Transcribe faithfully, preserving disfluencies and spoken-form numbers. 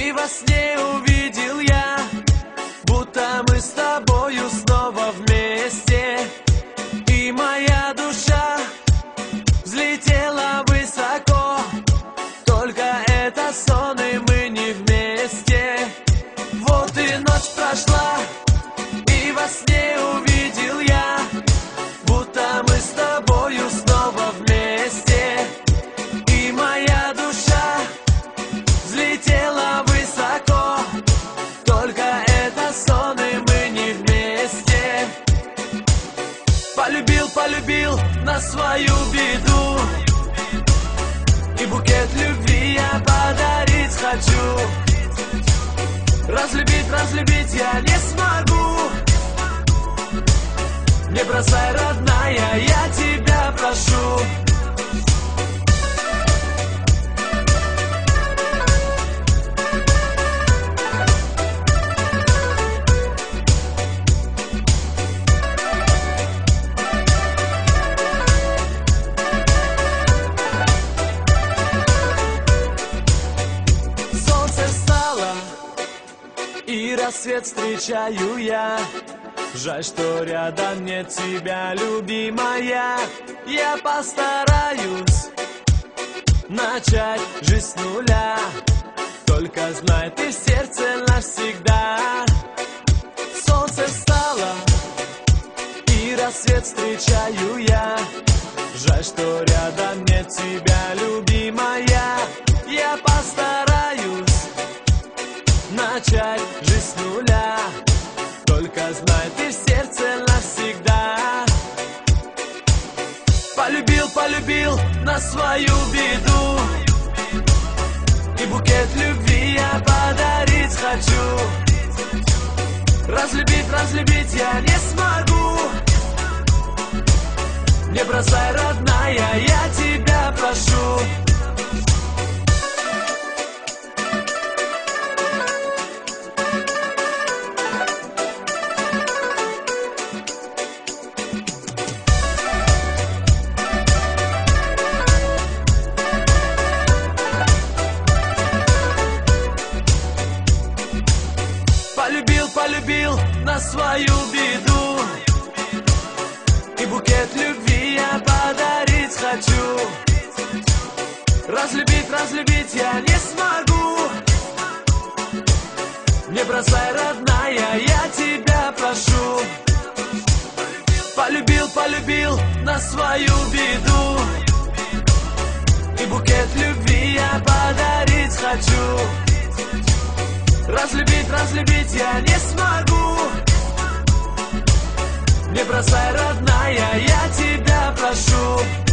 И во сне увидел я, будто мы с тобою снова вместе. И моя душа взлетела высоко, только это сон, и мы не вместе. Вот и ночь прошла, и во сне увидел я, будто мы с тобою снова вместе. И моя душа взлетела высоко, только это сон, и мы не вместе. Полюбил, полюбил на свою беду, и букет любви я подарить хочу. Разлюбить, разлюбить я не смогу. Не бросай, родная, я тебя прошу. И рассвет встречаю я. Жаль, что рядом нет тебя, любимая. Я постараюсь начать жизнь с нуля. Только знай, ты в сердце навсегда. Солнце встало, и рассвет встречаю я. Жаль, что рядом нет тебя, любимая. Я постараюсь начать жизнь с нуля. Только знай, ты в сердце навсегда. Полюбил, полюбил на свою беду, и букет любви я подарить хочу. Разлюбить, разлюбить я не смогу. Не бросай, родная, я тебя прошу. Полюбил, полюбил на свою беду, и букет любви я подарить хочу. Разлюбить, разлюбить я не смогу. Не бросай, родная, я тебя прошу. Полюбил, полюбил на свою беду, и букет любви я подарить хочу. Разлюбить, разлюбить я не смогу. Не бросай, родная, я тебя прошу.